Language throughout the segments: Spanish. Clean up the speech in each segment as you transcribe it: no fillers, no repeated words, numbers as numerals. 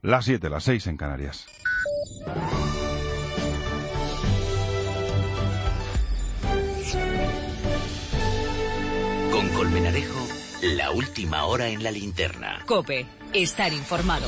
Las 7, las 6 en Canarias. Con Colmenarejo, la última hora en la linterna. COPE, estar informado.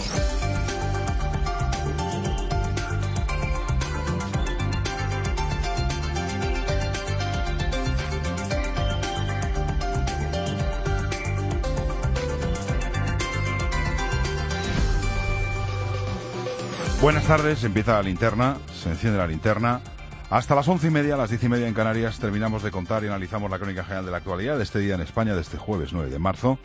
Buenas tardes, empieza la linterna, se enciende la linterna. Hasta las 11:30, las 10:30 en Canarias, terminamos de contar y analizamos la crónica general de la actualidad de este día en España, de este jueves 9 de marzo.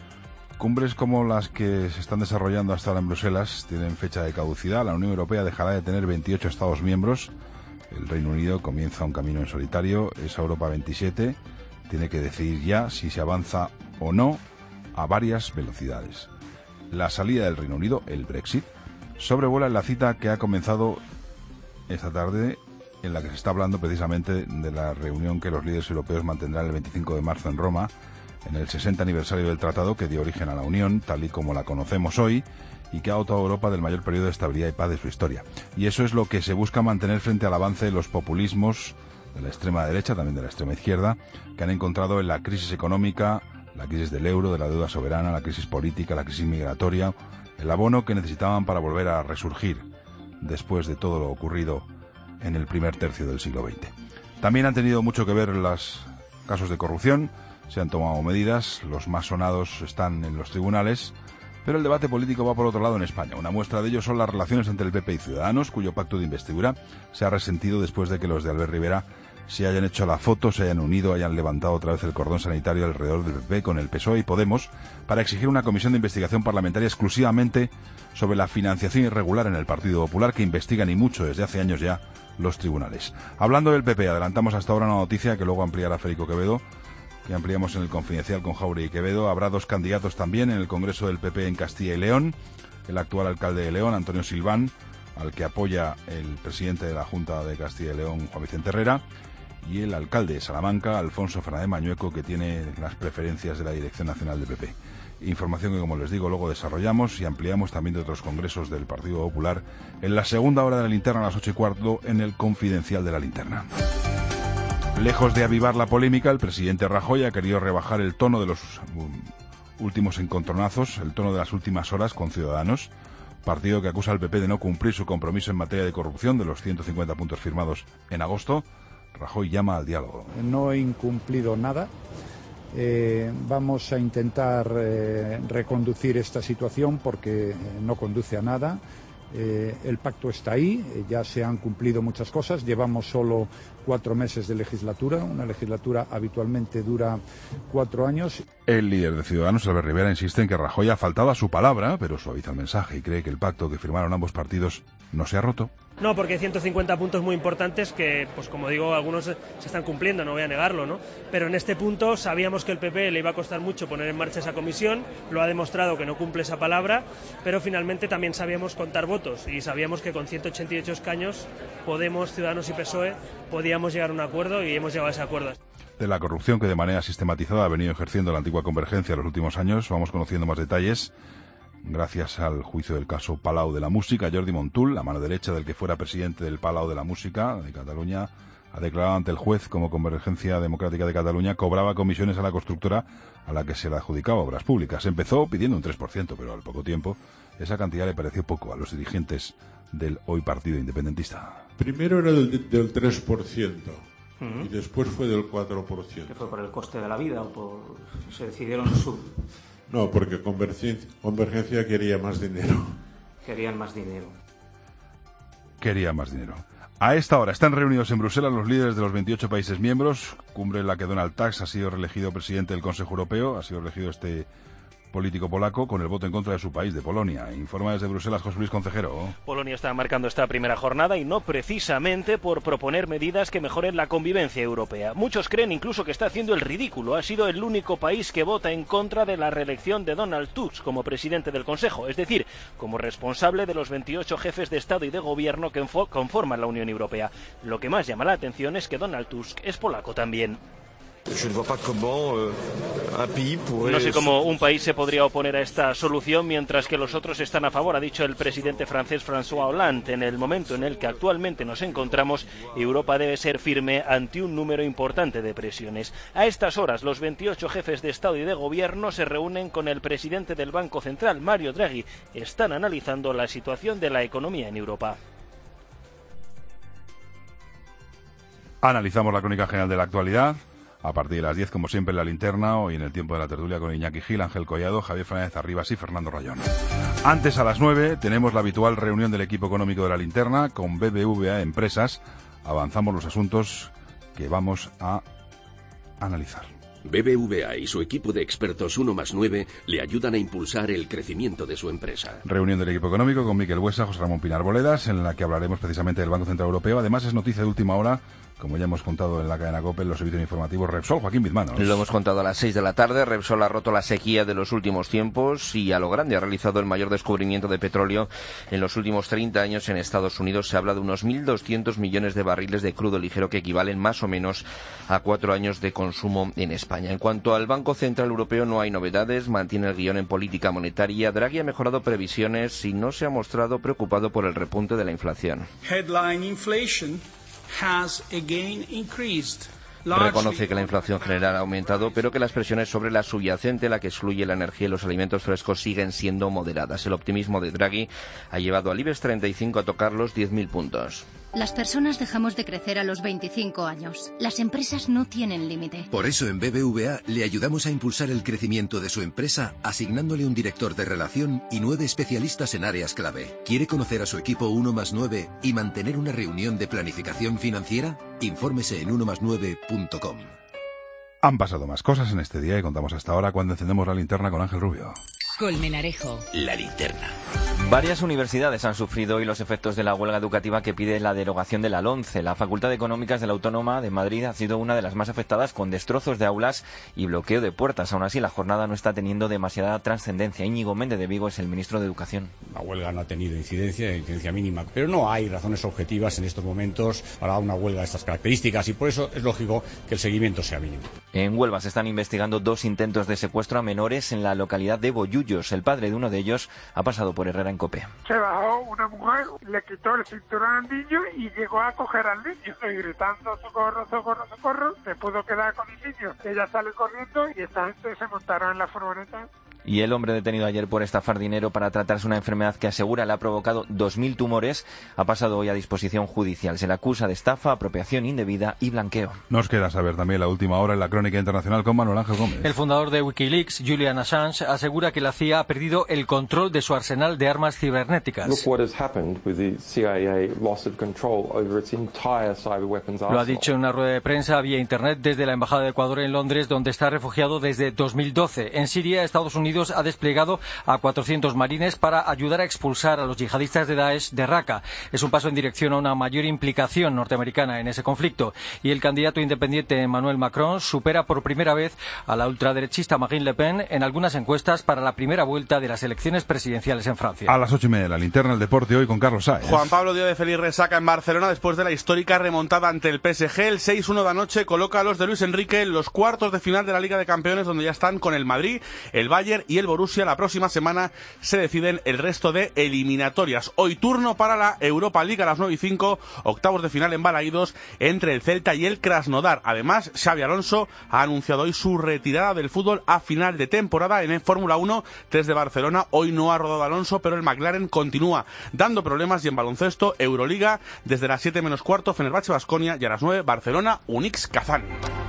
Cumbres como las que se están desarrollando hasta ahora en Bruselas tienen fecha de caducidad. La Unión Europea dejará de tener 28 Estados miembros. El Reino Unido comienza un camino en solitario. Esa Europa 27 tiene que decidir ya si se avanza o no a varias velocidades. La salida del Reino Unido, el Brexit, sobrevuela en la cita que ha comenzado esta tarde, en la que se está hablando precisamente de la reunión que los líderes europeos mantendrán el 25 de marzo en Roma, en el 60 aniversario del tratado que dio origen a la Unión, tal y como la conocemos hoy, y que ha dotado a Europa del mayor periodo de estabilidad y paz de su historia. Y eso es lo que se busca mantener frente al avance de los populismos de la extrema derecha, también de la extrema izquierda, que han encontrado en la crisis económica, la crisis del euro, de la deuda soberana, la crisis política, la crisis migratoria, el abono que necesitaban para volver a resurgir después de todo lo ocurrido en el primer tercio del siglo XX. También han tenido mucho que ver los casos de corrupción, se han tomado medidas, los más sonados están en los tribunales, pero el debate político va por otro lado en España. Una muestra de ello son las relaciones entre el PP y Ciudadanos, cuyo pacto de investidura se ha resentido después de que los de Albert Rivera se hayan hecho la foto, se hayan unido, hayan levantado otra vez el cordón sanitario alrededor del PP con el PSOE y Podemos para exigir una comisión de investigación parlamentaria exclusivamente sobre la financiación irregular en el Partido Popular, que investigan y mucho desde hace años ya los tribunales. Hablando del PP, adelantamos hasta ahora una noticia que luego ampliará Federico Quevedo, que ampliamos en el Confidencial con Jáuregui y Quevedo. Habrá dos candidatos también en el Congreso del PP en Castilla y León, el actual alcalde de León, Antonio Silván, al que apoya el presidente de la Junta de Castilla y León, Juan Vicente Herrera, y el alcalde de Salamanca, Alfonso Fernández Mañueco, que tiene las preferencias de la Dirección Nacional del PP. Información que, como les digo, luego desarrollamos y ampliamos también de otros congresos del Partido Popular en la segunda hora de la linterna a las 8:15 en el Confidencial de la Linterna. Lejos de avivar la polémica, el presidente Rajoy ha querido rebajar el tono de los últimos encontronazos, el tono de las últimas horas con Ciudadanos, partido que acusa al PP de no cumplir su compromiso en materia de corrupción de los 150 puntos firmados en agosto. Rajoy llama al diálogo. No he incumplido nada. Vamos a intentar reconducir esta situación porque no conduce a nada. El pacto está ahí, ya se han cumplido muchas cosas. Llevamos solo 4 meses de legislatura. Una legislatura habitualmente dura 4 años. El líder de Ciudadanos, Albert Rivera, insiste en que Rajoy ha faltado a su palabra, pero suaviza el mensaje y cree que el pacto que firmaron ambos partidos no se ha roto. No, porque hay 150 puntos muy importantes que, pues como digo, algunos se están cumpliendo, no voy a negarlo, ¿no? Pero en este punto sabíamos que el PP le iba a costar mucho poner en marcha esa comisión, lo ha demostrado que no cumple esa palabra, pero finalmente también sabíamos contar votos y sabíamos que con 188 escaños Podemos, Ciudadanos y PSOE podíamos llegar a un acuerdo y hemos llegado a ese acuerdo. De la corrupción que de manera sistematizada ha venido ejerciendo la antigua Convergencia en los últimos años, vamos conociendo más detalles gracias al juicio del caso Palau de la Música. Jordi Montul, la mano derecha del que fuera presidente del Palau de la Música de Cataluña, ha declarado ante el juez como Convergencia Democrática de Cataluña cobraba comisiones a la constructora a la que se le adjudicaba obras públicas. Empezó pidiendo un 3%, pero al poco tiempo esa cantidad le pareció poco a los dirigentes del hoy Partido Independentista. Primero era del 3%. Y después fue del 4%. ¿Que fue por el coste de la vida o se decidieron No, porque Convergencia quería más dinero. Querían más dinero. Quería más dinero. A esta hora están reunidos en Bruselas los líderes de los 28 países miembros, cumbre en la que Donald Tusk ha sido reelegido presidente del Consejo Europeo, ha sido elegido este político polaco con el voto en contra de su país, de Polonia. Informa desde Bruselas José Luis Concejero. Polonia está marcando esta primera jornada y no precisamente por proponer medidas que mejoren la convivencia europea. Muchos creen incluso que está haciendo el ridículo. Ha sido el único país que vota en contra de la reelección de Donald Tusk como presidente del Consejo, es decir, como responsable de los 28 jefes de Estado y de Gobierno que conforman la Unión Europea. Lo que más llama la atención es que Donald Tusk es polaco también. No sé cómo un país se podría oponer a esta solución mientras que los otros están a favor, ha dicho el presidente francés François Hollande. En el momento en el que actualmente nos encontramos, Europa debe ser firme ante un número importante de presiones. A estas horas, los 28 jefes de Estado y de Gobierno se reúnen con el presidente del Banco Central, Mario Draghi. Están analizando la situación de la economía en Europa. Analizamos la crónica general de la actualidad. A partir de las 10, como siempre, en la linterna, hoy en el tiempo de la tertulia con Iñaki Gil, Ángel Collado, Javier Fernández Arribas y Fernando Rayón. Antes, a las 9, tenemos la habitual reunión del equipo económico de la linterna con BBVA Empresas. Avanzamos los asuntos que vamos a analizar. BBVA y su equipo de expertos 1+9 le ayudan a impulsar el crecimiento de su empresa. Reunión del equipo económico con Miquel Buesa, José Ramón Pinar Boledas, en la que hablaremos precisamente del Banco Central Europeo. Además, es noticia de última hora, como ya hemos contado en la cadena COPE, en los servicios informativos. Repsol, Joaquín Bizmano. Lo hemos contado a las 6 de la tarde. Repsol ha roto la sequía de los últimos tiempos y a lo grande ha realizado el mayor descubrimiento de petróleo en los últimos 30 años en Estados Unidos. Se habla de unos 1.200 millones de barriles de crudo ligero que equivalen más o menos a 4 años de consumo en España. En cuanto al Banco Central Europeo, no hay novedades. Mantiene el guión en política monetaria. Draghi ha mejorado previsiones y no se ha mostrado preocupado por el repunte de la inflación. Headline inflation has again increased. Reconoce que la inflación general ha aumentado, pero que las presiones sobre la subyacente, la que excluye la energía y los alimentos frescos, siguen siendo moderadas. El optimismo de Draghi ha llevado al IBEX 35 a tocar los 10.000 puntos. Las personas dejamos de crecer a los 25 años. Las empresas no tienen límite. Por eso en BBVA le ayudamos a impulsar el crecimiento de su empresa asignándole un director de relación y 9 especialistas en áreas clave. ¿Quiere conocer a su equipo 1+9 y mantener una reunión de planificación financiera? Infórmese en 1+9.com. Han pasado más cosas en este día y contamos hasta ahora cuando encendemos la linterna con Ángel Rubio. Colmenarejo. La linterna. Varias universidades han sufrido hoy los efectos de la huelga educativa que pide la derogación de la LOMCE. La Facultad de Económicas de la Autónoma de Madrid ha sido una de las más afectadas, con destrozos de aulas y bloqueo de puertas. Aún así, la jornada no está teniendo demasiada trascendencia. Íñigo Méndez de Vigo es el ministro de Educación. La huelga no ha tenido incidencia mínima, pero no hay razones objetivas en estos momentos para una huelga de estas características y por eso es lógico que el seguimiento sea mínimo. En Huelva se están investigando 2 intentos de secuestro a menores en la localidad de Bollullos. El padre de uno de ellos ha pasado por Herrera en COPE. Se bajó una mujer, le quitó el cinturón al niño y llegó a coger al niño, y gritando socorro, socorro, socorro, se pudo quedar con el niño. Ella sale corriendo y esta gente se montaron en la furgoneta. Y el hombre detenido ayer por estafar dinero para tratarse una enfermedad que asegura le ha provocado 2.000 tumores ha pasado hoy a disposición judicial. Se le acusa de estafa, apropiación indebida y blanqueo. Nos queda saber también la última hora en la crónica internacional con Manuel Ángel Gómez. El fundador de Wikileaks, Julian Assange, asegura que la CIA ha perdido el control de su arsenal de armas cibernéticas. Lo ha dicho en una rueda de prensa vía internet desde la Embajada de Ecuador en Londres, donde está refugiado desde 2012. En Siria, Estados Unidos ha desplegado a 400 marines para ayudar a expulsar a los yihadistas de Daesh de Raqqa. Es un paso en dirección a una mayor implicación norteamericana en ese conflicto. Y el candidato independiente Emmanuel Macron supera por primera vez a la ultraderechista Marine Le Pen en algunas encuestas para la primera vuelta de las elecciones presidenciales en Francia. A las 8:30 de la linterna, el deporte hoy con Carlos Sáenz. Juan Pablo dio de feliz resaca en Barcelona después de la histórica remontada ante el PSG. El 6-1 de anoche coloca a los de Luis Enrique en los cuartos de final de la Liga de Campeones, donde ya están con el Madrid, el Bayern y el Borussia. La próxima semana se deciden el resto de eliminatorias. Hoy turno para la Europa League a las 9:05, octavos de final en Balaídos entre el Celta y el Krasnodar. Además, Xabi Alonso ha anunciado hoy su retirada del fútbol a final de temporada en el Fórmula 1. 3 de Barcelona, hoy no ha rodado Alonso, pero el McLaren continúa dando problemas. Y en baloncesto, Euroliga, desde las 7:15, Fenerbahce Baskonia, y a las 9, Barcelona Unix Kazán.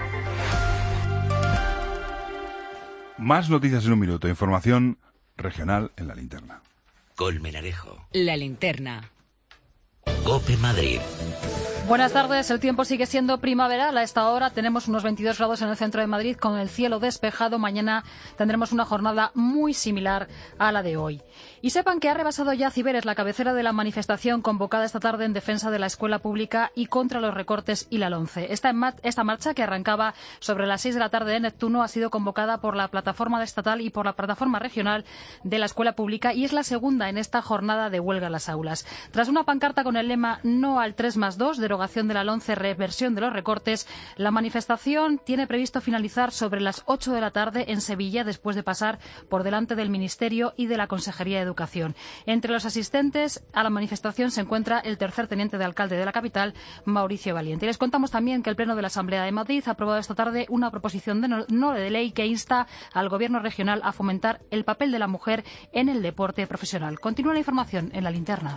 Más noticias en un minuto. Información regional en la linterna. Colmenarejo. La linterna. COPE Madrid. Buenas tardes. El tiempo sigue siendo primaveral. A esta hora tenemos unos 22 grados en el centro de Madrid con el cielo despejado. Mañana tendremos una jornada muy similar a la de hoy. Y sepan que ha rebasado ya Ciberes la cabecera de la manifestación convocada esta tarde en defensa de la escuela pública y contra los recortes y la LOMCE. Esta marcha, que arrancaba sobre las 6 de la tarde en Neptuno, ha sido convocada por la plataforma estatal y por la plataforma regional de la escuela pública y es la segunda en esta jornada de huelga en las aulas. Tras una pancarta con el lema No al 3+2, derogación de la LOMCE, reversión de los recortes. La manifestación tiene previsto finalizar sobre las 8 de la tarde en Sevilla, después de pasar por delante del Ministerio y de la Consejería de Educación. Entre los asistentes a la manifestación se encuentra el tercer teniente de alcalde de la capital, Mauricio Valiente. Y les contamos también que el Pleno de la Asamblea de Madrid ha aprobado esta tarde una proposición de ley que insta al Gobierno regional a fomentar el papel de la mujer en el deporte profesional. Continúa la información en la linterna.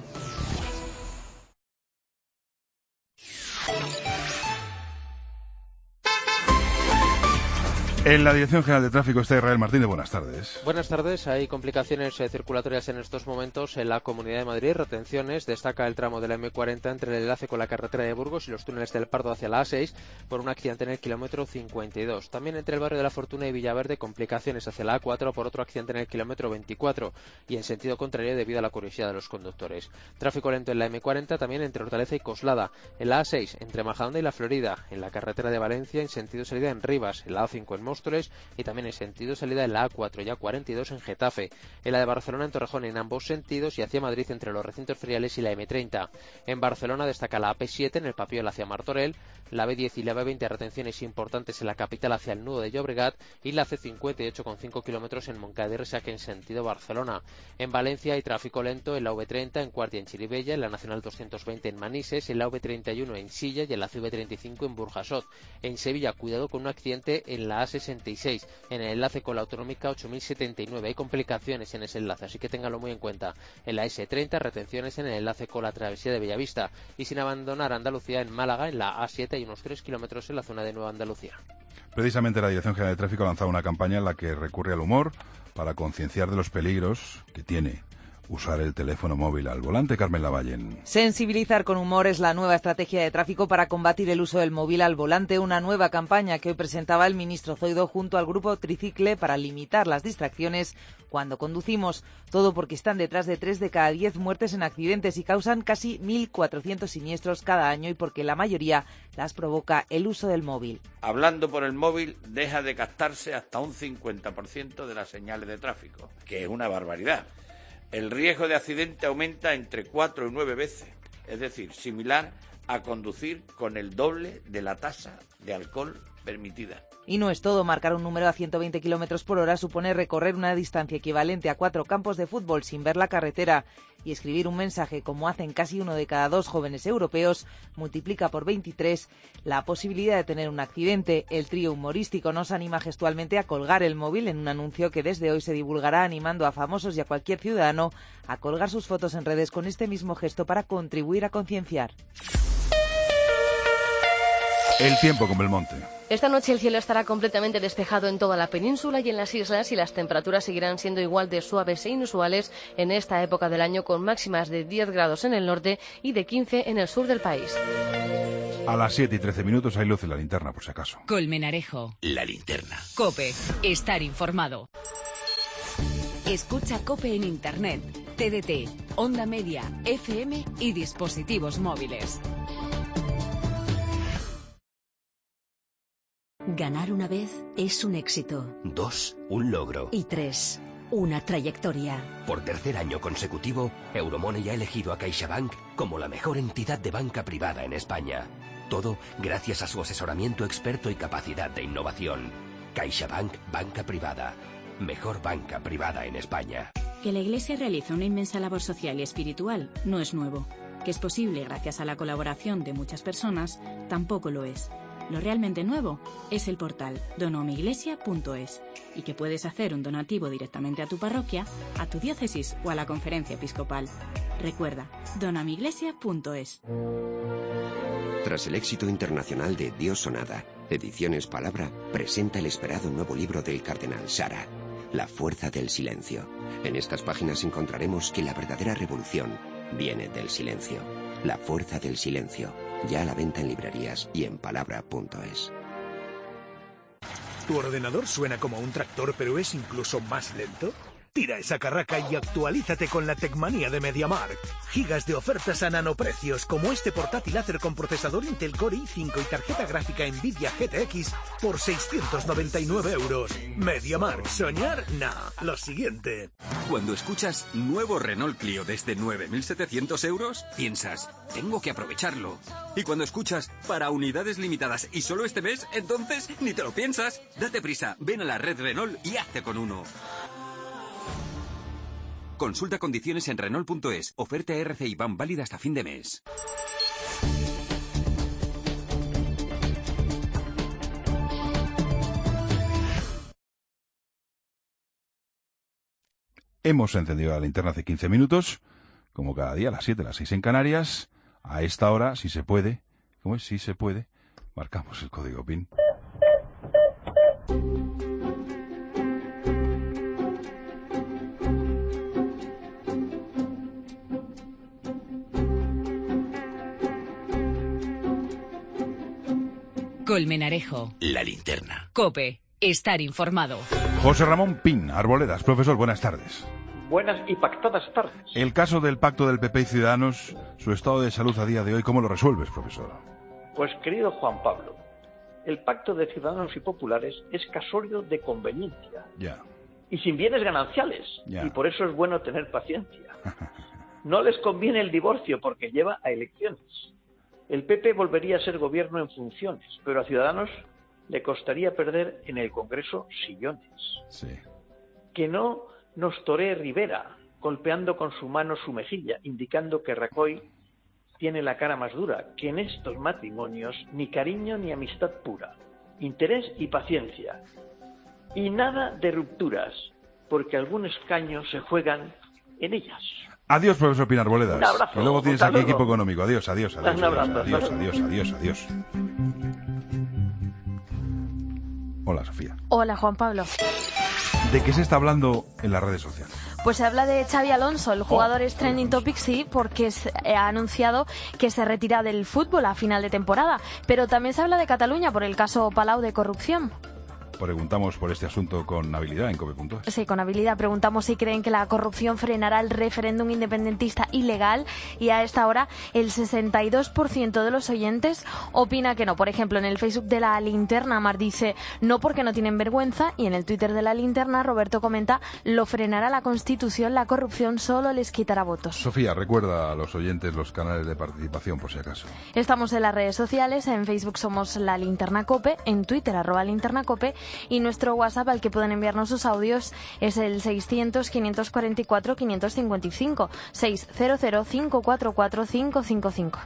En la Dirección General de Tráfico está Israel Martínez. Buenas tardes. Buenas tardes. Hay complicaciones circulatorias en estos momentos en la Comunidad de Madrid. Retenciones. Destaca el tramo de la M40 entre el enlace con la carretera de Burgos y los túneles del Pardo hacia la A6 por un accidente en el kilómetro 52. También entre el barrio de la Fortuna y Villaverde, complicaciones hacia la A4 por otro accidente en el kilómetro 24 y en sentido contrario debido a la curiosidad de los conductores. Tráfico lento en la M40 también entre Hortaleza y Coslada. En la A6 entre Majadahonda y La Florida. En la carretera de Valencia en sentido salida en Rivas. En la A5 en Móstoles y también en sentido salida en la A4 y A42 en Getafe, en la de Barcelona en Torrejón en ambos sentidos y hacia Madrid entre los recintos feriales y la M30. En Barcelona destaca la AP7 en el Papiol hacia Martorell, la B10 y la B20 retenciones importantes en la capital hacia el nudo de Llobregat y la C58 con 5 kilómetros en Moncada y Resaca en sentido Barcelona. En Valencia hay tráfico lento en la V30 en Cuart y en Chirivella, en la Nacional 220 en Manises, en la V31 en Silla y en la CV35 en Burjasot. En Sevilla, cuidado con un accidente en la A66 en el enlace con la autonómica 8079. Hay complicaciones en ese enlace, así que ténganlo muy en cuenta. En la S30, retenciones en el enlace con la travesía de Bellavista. Y sin abandonar Andalucía, en Málaga, en la A7 hay unos 3 kilómetros en la zona de Nueva Andalucía. Precisamente la Dirección General de Tráfico ha lanzado una campaña en la que recurre al humor para concienciar de los peligros que tiene usar el teléfono móvil al volante. Carmen Lavallen. Sensibilizar con humor es la nueva estrategia de tráfico para combatir el uso del móvil al volante, una nueva campaña que hoy presentaba el ministro Zoido junto al grupo Tricicle para limitar las distracciones cuando conducimos. Todo porque están detrás de 3 de cada 10 muertes en accidentes y causan casi 1.400 siniestros cada año y porque la mayoría las provoca el uso del móvil. Hablando por el móvil deja de captarse hasta un 50% de las señales de tráfico, que es una barbaridad. El riesgo de accidente aumenta entre 4 y 9 veces, es decir, similar a conducir con el doble de la tasa de alcohol permitida. Y no es todo, marcar un número a 120 km por hora supone recorrer una distancia equivalente a 4 campos de fútbol sin ver la carretera y escribir un mensaje como hacen casi 1 de cada 2 jóvenes europeos multiplica por 23 la posibilidad de tener un accidente. El trío humorístico nos anima gestualmente a colgar el móvil en un anuncio que desde hoy se divulgará animando a famosos y a cualquier ciudadano a colgar sus fotos en redes con este mismo gesto para contribuir a concienciar. El tiempo con Belmonte. Esta noche el cielo estará completamente despejado en toda la península y en las islas y las temperaturas seguirán siendo igual de suaves e inusuales en esta época del año, con máximas de 10 grados en el norte y de 15 en el sur del país. A las 7 y 13 minutos hay luz en la linterna, por si acaso. Colmenarejo. La linterna. COPE. Estar informado. Escucha COPE en Internet, TDT, Onda Media, FM y dispositivos móviles. Ganar una vez es un éxito. 2, un logro. Y 3, una trayectoria. Por tercer año consecutivo, Euromoney ha elegido a CaixaBank como la mejor entidad de banca privada en España. Todo gracias a su asesoramiento experto y capacidad de innovación. CaixaBank, banca privada. Mejor banca privada en España. Que la Iglesia realice una inmensa labor social y espiritual no es nuevo. Que es posible gracias a la colaboración de muchas personas tampoco lo es. Lo realmente nuevo es el portal donoamiglesia.es y que puedes hacer un donativo directamente a tu parroquia, a tu diócesis o a la conferencia episcopal. Recuerda, donoamiglesia.es. Tras el éxito internacional de Dios o nada, Ediciones Palabra presenta el esperado nuevo libro del cardenal Sara, La fuerza del silencio. En estas páginas encontraremos que la verdadera revolución viene del silencio. La fuerza del silencio. Ya a la venta en librerías y en palabra.es. ¿Tu ordenador suena como un tractor pero es incluso más lento? Tira esa carraca y actualízate con la Tecmanía de MediaMarkt. Gigas de ofertas a nanoprecios, como este portátil Acer con procesador Intel Core i5 y tarjeta gráfica Nvidia GTX por 699 euros. MediaMarkt, soñar, lo siguiente. Cuando escuchas nuevo Renault Clio desde 9.700 euros, piensas, tengo que aprovecharlo. Y cuando escuchas para unidades limitadas y solo este mes, entonces ni te lo piensas. Date prisa, ven a la red Renault y hazte con uno. Consulta condiciones en Renault.es. Oferta RCI Ban válida hasta fin de mes. Hemos encendido la linterna hace 15 minutos, como cada día, a las 7, a las 6 en Canarias. A esta hora, si se puede, ¿cómo es? Si se puede, marcamos el código PIN. Colmenarejo. La linterna. COPE. Estar informado. José Ramón Pin, Arboledas. Profesor, buenas tardes. Buenas y pactadas tardes. El caso del pacto del PP y Ciudadanos, su estado de salud a día de hoy, ¿cómo lo resuelves, profesor? Pues, querido Juan Pablo, el pacto de Ciudadanos y Populares es casorio de conveniencia. Ya. Y sin bienes gananciales. Ya. Y por eso es bueno tener paciencia. No les conviene el divorcio porque lleva a elecciones. El PP volvería a ser gobierno en funciones, pero a Ciudadanos le costaría perder en el Congreso sillones. Sí. Que no nos toree Rivera, golpeando con su mano su mejilla, indicando que Rajoy tiene la cara más dura, que en estos matrimonios ni cariño ni amistad pura, interés y paciencia. Y nada de rupturas, porque algún escaño se juegan en ellas. Adiós, profesor Pin Arboledas. Un abrazo. Y luego tienes Hasta aquí luego. equipo económico. Adiós, adiós, adiós. Un abrazo. Adiós, Hasta adiós, adiós, adiós. Hola, Sofía. Hola, Juan Pablo. ¿De qué se está hablando en las redes sociales? Pues se habla de Xavi Alonso, el jugador es trending topic, sí, porque ha anunciado que se retira del fútbol a final de temporada. Pero también se habla de Cataluña por el caso Palau de corrupción. Preguntamos por este asunto con habilidad en cope.es. Sí, con habilidad. Preguntamos si creen que la corrupción frenará el referéndum independentista ilegal y a esta hora el 62% de los oyentes opina que no. Por ejemplo, en el Facebook de La Linterna, Mar dice no porque no tienen vergüenza y en el Twitter de La Linterna Roberto comenta lo frenará la Constitución, la corrupción solo les quitará votos. Sofía, recuerda a los oyentes los canales de participación por si acaso. Estamos en las redes sociales, en Facebook somos La Linterna Cope, en Twitter @linternacope y nuestro WhatsApp al que pueden enviarnos sus audios es el 600-544-555, 600-544-555.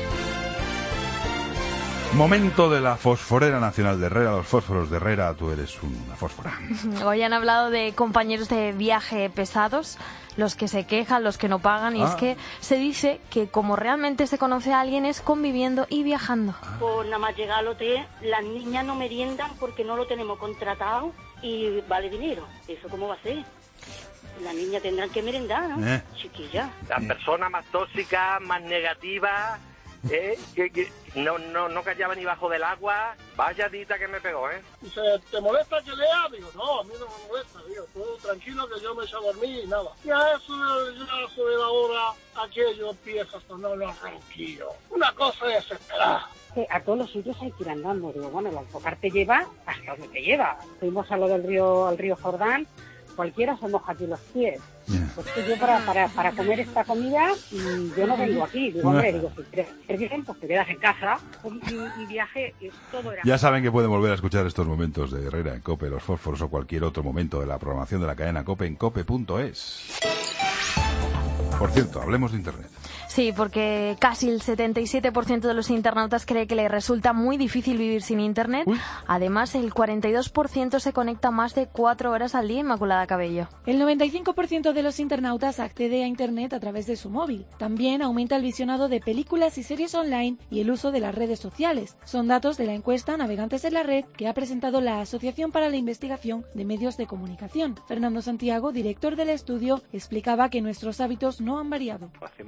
Momento de la fosforera nacional de Herrera, los fósforos de Herrera, tú eres una fósfora. Hoy han hablado de compañeros de viaje pesados, los que se quejan, los que no pagan, y es que se dice que como realmente se conoce a alguien es conviviendo y viajando. Pues nada más llegar al hotel, las niñas no meriendan porque no lo tenemos contratado y vale dinero. ¿Eso cómo va a ser? Las niñas tendrán que merendar, ¿no? Chiquilla. La persona más tóxica, más negativa, que no callaba ni bajo del agua. Vaya dita que me pegó, Dice, ¿te molesta que lea? Digo, no, a mí no me molesta, digo, todo tranquilo que yo me echo a dormir y nada. Y a eso de la hora, aquello empieza a sonar los ronquidos. Una cosa desesperada. A todos los sitios hay que ir andando. Digo, bueno, el autocar te lleva hasta donde te lleva. Fuimos a lo del río, al río Jordán, cualquiera se moja aquí los pies. Pues que yo para comer esta comida, yo no vengo aquí. Digo, hombre, digo, si quieres bien, pues te quedas en casa. Mi viaje, todo era... Ya saben que pueden volver a escuchar estos momentos de Herrera en COPE, los fósforos o cualquier otro momento de la programación de la cadena COPE en cope.es. Por cierto, hablemos de Internet. Sí, porque casi el 77% de los internautas cree que le resulta muy difícil vivir sin Internet. Además, el 42% se conecta más de 4 horas al día, Inmaculada Cabello. El 95% de los internautas accede a Internet a través de su móvil. También aumenta el visionado de películas y series online y el uso de las redes sociales. Son datos de la encuesta Navegantes en la Red que ha presentado la Asociación para la Investigación de Medios de Comunicación. Fernando Santiago, director del estudio, explicaba que nuestros hábitos no han variado. Hacemos prácticamente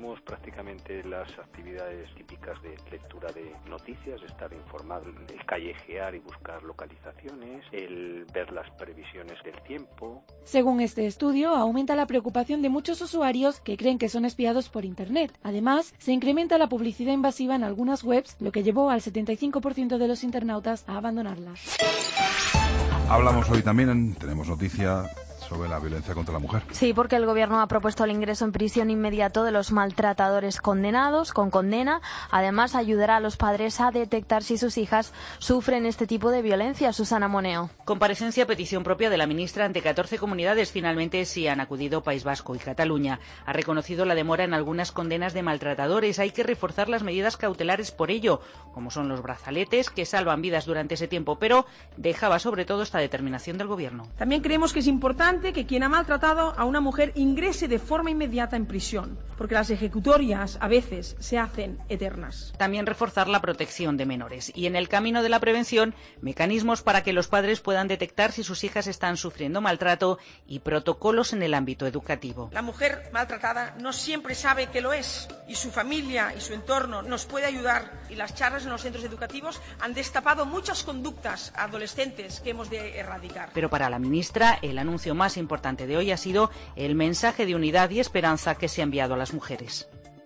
lógicamente las actividades típicas de lectura de noticias, estar informado, el callejear y buscar localizaciones, el ver las previsiones del tiempo. Según este estudio, aumenta la preocupación de muchos usuarios que creen que son espiados por Internet. Además, se incrementa la publicidad invasiva en algunas webs, lo que llevó al 75% de los internautas a abandonarlas. Hablamos hoy también, tenemos noticia sobre la violencia contra la mujer. Sí, porque el Gobierno ha propuesto el ingreso en prisión inmediato de los maltratadores condenados con condena. Además, ayudará a los padres a detectar si sus hijas sufren este tipo de violencia. Susana Moneo. Comparecencia a petición propia de la ministra ante 14 comunidades. Finalmente sí han acudido País Vasco y Cataluña. Ha reconocido la demora en algunas condenas de maltratadores. Hay que reforzar las medidas cautelares por ello, como son los brazaletes, que salvan vidas durante ese tiempo, pero dejaba sobre todo esta determinación del Gobierno. También creemos que es importante que quien ha maltratado a una mujer ingrese de forma inmediata en prisión, porque las ejecutorias a veces se hacen eternas. También reforzar la protección de menores y en el camino de la prevención, mecanismos para que los padres puedan detectar si sus hijas están sufriendo maltrato y protocolos en el ámbito educativo. La mujer maltratada no siempre sabe que lo es y su familia y su entorno nos puede ayudar, y las charlas en los centros educativos han destapado muchas conductas adolescentes que hemos de erradicar. Pero para la ministra, el anuncio más importante de hoy ha sido el mensaje de unidad y esperanza que se ha enviado a las mujeres.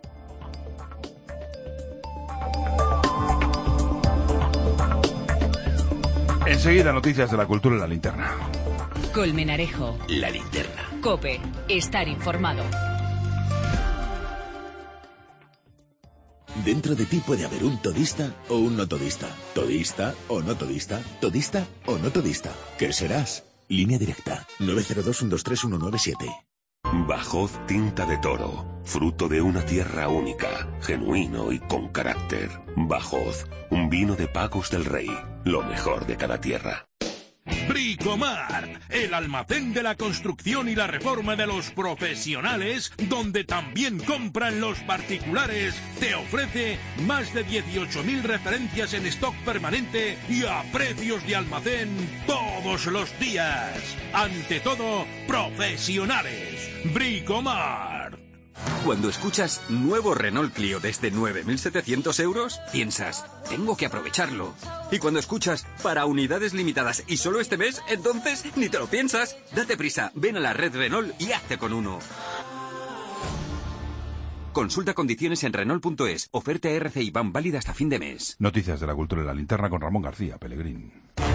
Enseguida, noticias de la cultura en la linterna. Colmenarejo. La linterna. COPE. Estar informado. Dentro de ti puede haber un todista o un no todista. Todista o no todista. Todista o no todista. ¿Qué serás? Línea directa 902-123-197. Bajoz Tinta de Toro, fruto de una tierra única, genuino y con carácter. Bajoz, un vino de Pagos del Rey, lo mejor de cada tierra. Bricomart, el almacén de la construcción y la reforma de los profesionales, donde también compran los particulares, te ofrece más de 18.000 referencias en stock permanente y a precios de almacén todos los días. Ante todo, profesionales. Bricomart. Cuando escuchas nuevo Renault Clio desde 9.700 euros, piensas, tengo que aprovecharlo. Y cuando escuchas, para unidades limitadas y solo este mes, entonces ni te lo piensas. Date prisa, ven a la red Renault y hazte con uno. Consulta condiciones en Renault.es. Oferta RCI Ban válida hasta fin de mes. Noticias de la cultura en la linterna con Ramón García Pellegrín.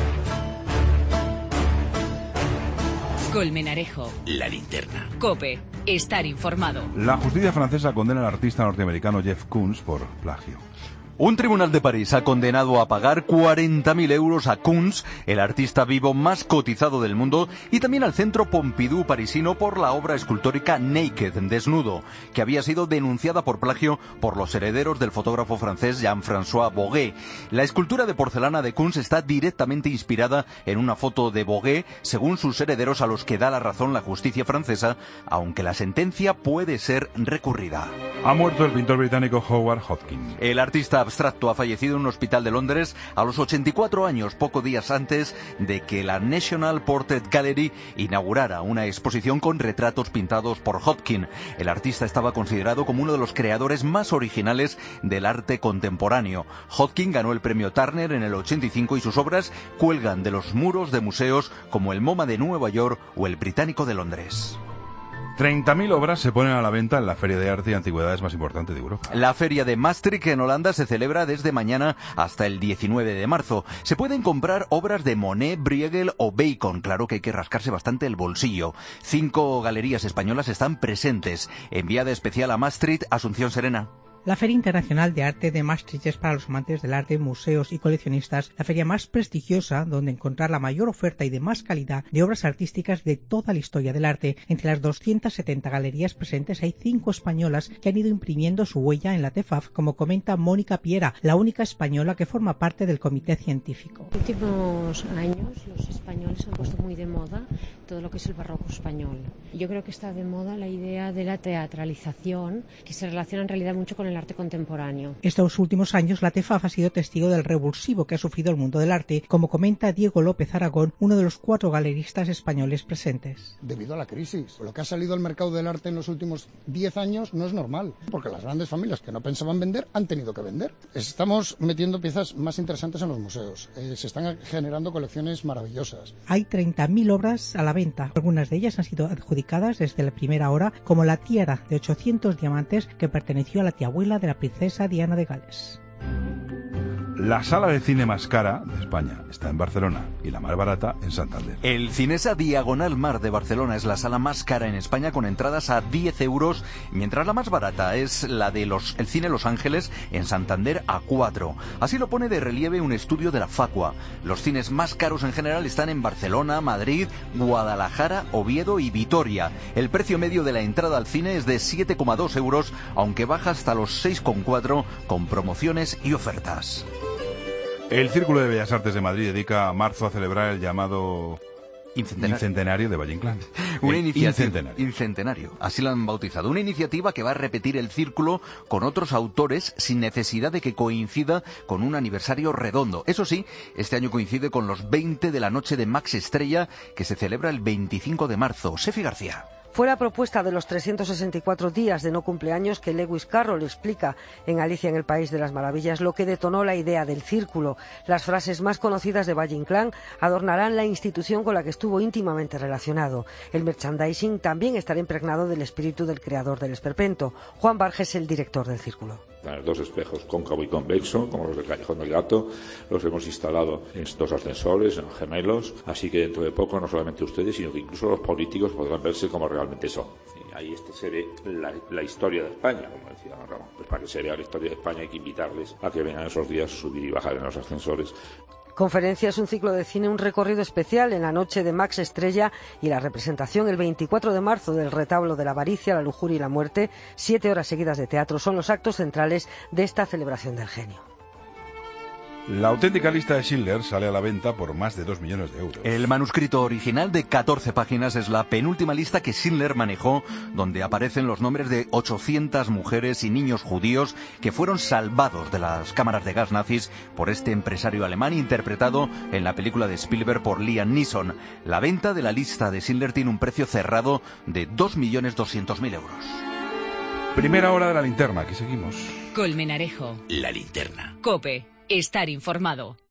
Colmenarejo. La linterna. COPE. Estar informado. La justicia francesa condena al artista norteamericano Jeff Koons por plagio. Un tribunal de París ha condenado a pagar 40.000 euros a Koons, el artista vivo más cotizado del mundo, y también al Centro Pompidou parisino por la obra escultórica Naked, desnudo, que había sido denunciada por plagio por los herederos del fotógrafo francés Jean-François Boguet. La escultura de porcelana de Koons está directamente inspirada en una foto de Boguet, según sus herederos, a los que da la razón la justicia francesa, aunque la sentencia puede ser recurrida. Ha muerto el pintor británico Howard Hodgkin. El artista abstracto ha fallecido en un hospital de Londres a los 84 años, pocos días antes de que la National Portrait Gallery inaugurara una exposición con retratos pintados por Hodgkin. El artista estaba considerado como uno de los creadores más originales del arte contemporáneo. Hodgkin ganó el premio Turner en el 85 y sus obras cuelgan de los muros de museos como el MoMA de Nueva York o el Británico de Londres. 30.000 obras se ponen a la venta en la Feria de Arte y Antigüedades más importante de Europa. La Feria de Maastricht en Holanda se celebra desde mañana hasta el 19 de marzo. Se pueden comprar obras de Monet, Bruegel o Bacon. Claro que hay que rascarse bastante el bolsillo. 5 galerías españolas están presentes. Enviada especial a Maastricht, Asunción Serena. La Feria Internacional de Arte de Maastricht es para los amantes del arte, museos y coleccionistas la feria más prestigiosa donde encontrar la mayor oferta y de más calidad de obras artísticas de toda la historia del arte. Entre las 270 galerías presentes hay 5 españolas que han ido imprimiendo su huella en la TEFAF, como comenta Mónica Piera, la única española que forma parte del comité científico. En los últimos años los españoles han puesto muy de moda todo lo que es el barroco español. Yo creo que está de moda la idea de la teatralización, que se relaciona en realidad mucho con el arte contemporáneo. Estos últimos años la TEFAF ha sido testigo del revulsivo que ha sufrido el mundo del arte, como comenta Diego López Aragón, uno de los 4 galeristas españoles presentes. Debido a la crisis, lo que ha salido al mercado del arte en los últimos 10 años no es normal, porque las grandes familias que no pensaban vender han tenido que vender. Estamos metiendo piezas más interesantes en los museos, se están generando colecciones maravillosas. Hay 30.000 obras a la venta, algunas de ellas han sido adjudicadas desde la primera hora, como la tiara de 800 diamantes que perteneció a la tiabuela de la princesa Diana de Gales. La sala de cine más cara de España está en Barcelona y la más barata en Santander. El Cinesa Diagonal Mar de Barcelona es la sala más cara en España, con entradas a 10 euros, mientras la más barata es la de el Cine Los Ángeles en Santander a 4. Así lo pone de relieve un estudio de la Facua. Los cines más caros en general están en Barcelona, Madrid, Guadalajara, Oviedo y Vitoria. El precio medio de la entrada al cine es de 7,2 euros, aunque baja hasta los 6,4 con promociones y ofertas. El Círculo de Bellas Artes de Madrid dedica marzo a celebrar el llamado Incentenario de Valle Inclán. Una iniciativa Incentenario, así lo han bautizado. Una iniciativa que va a repetir el círculo con otros autores sin necesidad de que coincida con un aniversario redondo. Eso sí, este año coincide con los 20 de la noche de Max Estrella, que se celebra el 25 de marzo. Sefi García. Fue la propuesta de los 364 días de no cumpleaños que Lewis Carroll explica en Alicia en el País de las Maravillas lo que detonó la idea del círculo. Las frases más conocidas de Valle Inclán adornarán la institución con la que estuvo íntimamente relacionado. El merchandising también estará impregnado del espíritu del creador del esperpento. Juan Barges, el director del círculo. 2 espejos cóncavo y convexo, como los del Callejón del Gato, los hemos instalado en 2 ascensores, en gemelos, así que dentro de poco no solamente ustedes, sino que incluso los políticos podrán verse como realmente son. Y ahí se ve la historia de España, como decía don Ramón. Pues para que se vea la historia de España hay que invitarles a que vengan esos días a subir y bajar en los ascensores. Conferencia es un ciclo de cine, un recorrido especial en la noche de Max Estrella y la representación el 24 de marzo del retablo de la avaricia, la lujuria y la muerte. 7 horas seguidas de teatro son los actos centrales de esta celebración del genio. La auténtica lista de Schindler sale a la venta por más de 2 millones de euros. El manuscrito original de 14 páginas es la penúltima lista que Schindler manejó, donde aparecen los nombres de 800 mujeres y niños judíos que fueron salvados de las cámaras de gas nazis por este empresario alemán, interpretado en la película de Spielberg por Liam Neeson. La venta de la lista de Schindler tiene un precio cerrado de 2.200.000 euros. Primera hora de la linterna, aquí seguimos. Colmenarejo. La linterna. COPE. Estar informado.